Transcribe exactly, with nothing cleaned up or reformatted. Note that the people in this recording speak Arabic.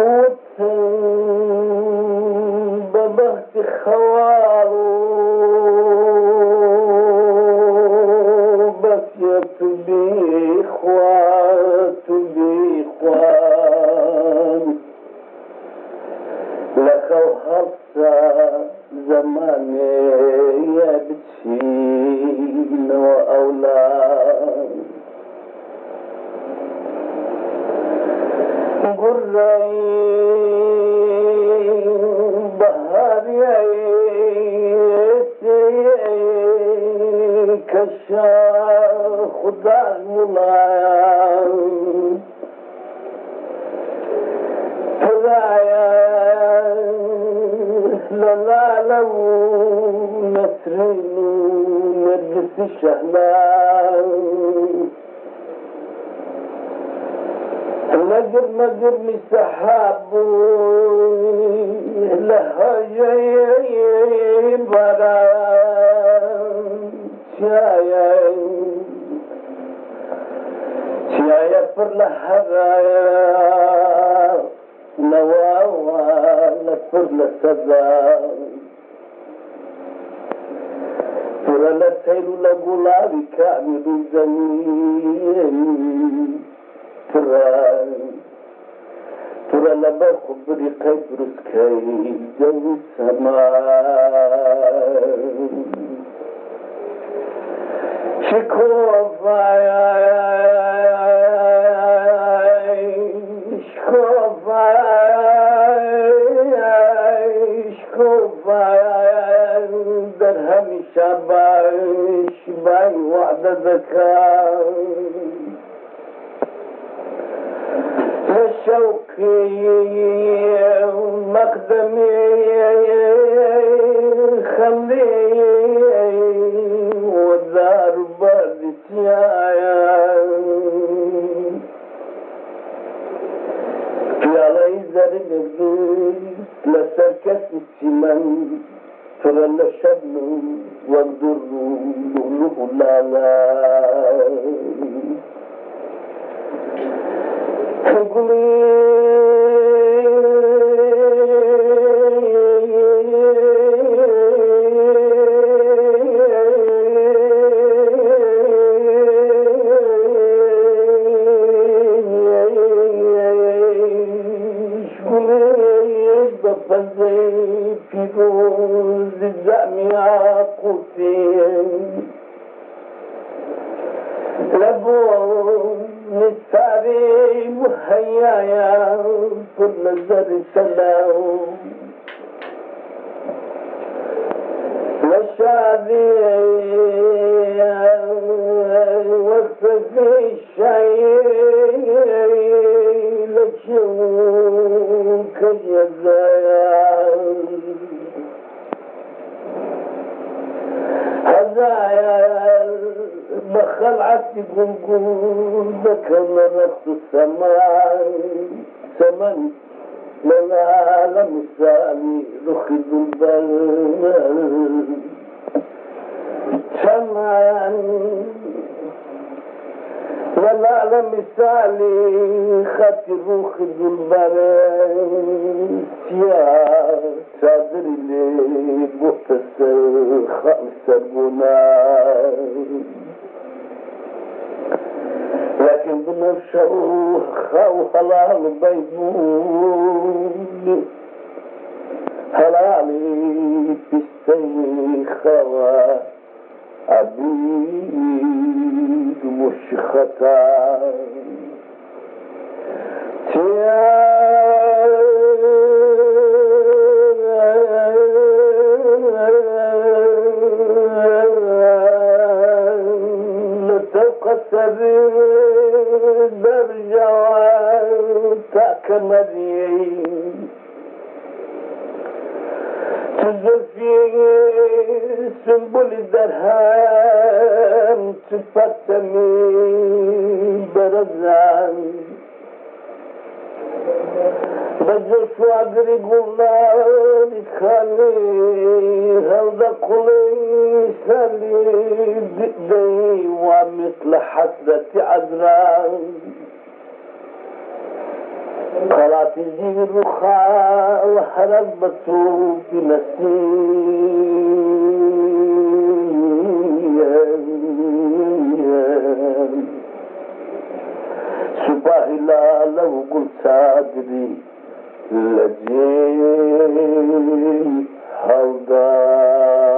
ببخت خوارو بسيت بإخوات بإخوان لخو هفصة زماني يبتشين وأولاد قرأي بهاري كشا خدا الملايان فرايا للالو نسرين نرجس الشهلان نجر نجر مسحاب لها جاي برا شايا شايا پر لهرايا نواوا لپر لسدا پر لسير لغلابي كامل الزمين ترى ترى لما خبري قبرس كي جو السماء شكوفاي شكوفاي شكوفاي درهم شباي شباي وعد ذكاء شوقي مقدمي خلي ودار بردتيايا في علي زرق لسركس السمن ترى لشبن واقدر لغلق لالا قولي بفزي في روز الزعم عاقوتين لبون نساري مهيايا كل زر سلام وشادي وصفي الشيء لشوك الجزائر هزايا بخلعتي قنقول ذكر رقص السماء سمن للعالم السامي رخذ البلد سمن للعالم السامي خاطر رخذ البلد يا صادر لي بوحدة خمسة بنات لكن بنفسه خاو حلال بيبول حلالي بستي خوا عبيد مش خطا سبيل برجوان تاكمدين تزفي سنبل الدرهم تفتمي برزان بجوش وادري قولان خالي هودا قولي سالي دقدي ومثل حسرة عذران طلعت تجيب الرخاء وهربت بنسيم سباه لا لو قلت صادري لجيت هودا